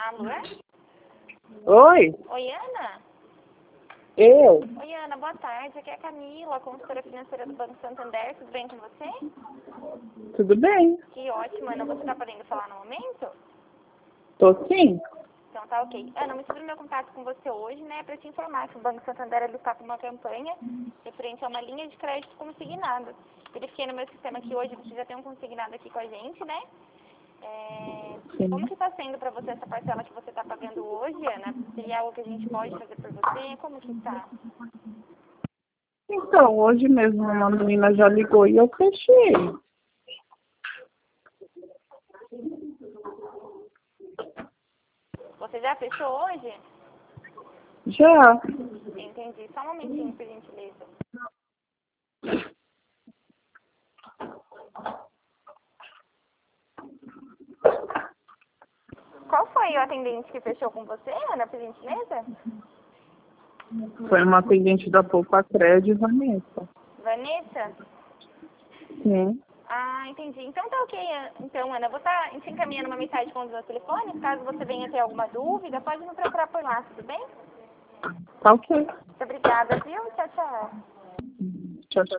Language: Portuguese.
Alô? Oi, Oi, Ana? eu. Oi, Ana, boa tarde. Aqui é a Camila, consultora financeira do Banco Santander. Tudo bem com você? Tudo bem? Que ótimo, Ana. Você está podendo falar no momento? Tô sim. Então tá ok. Ana, me sobre meu contato com você hoje, né, para te informar que o Banco Santander ele está com uma campanha referente a uma linha de crédito consignado. Verifiquei no meu sistema que hoje você já tem um consignado aqui com a gente, né? Como Sim. que está sendo para você essa parcela que você está pagando hoje, Ana? Seria algo que a gente pode fazer por você? Como que está? Então, hoje mesmo uma menina já ligou e eu fechei. Você já fechou hoje? Já. Entendi. Só um momentinho, por gentileza. Qual foi o atendente que fechou com você, Ana, por gentileza? Foi uma atendente da Poupa Crédito, Vanessa. Vanessa? Sim. Ah, entendi. Então tá ok. Então, Ana, eu vou estar te encaminhando uma mensagem com os meus telefones. Caso você venha ter alguma dúvida, pode me procurar por lá, tudo bem? Tá ok. Muito obrigada, viu? Tchau, tchau. Tchau, tchau.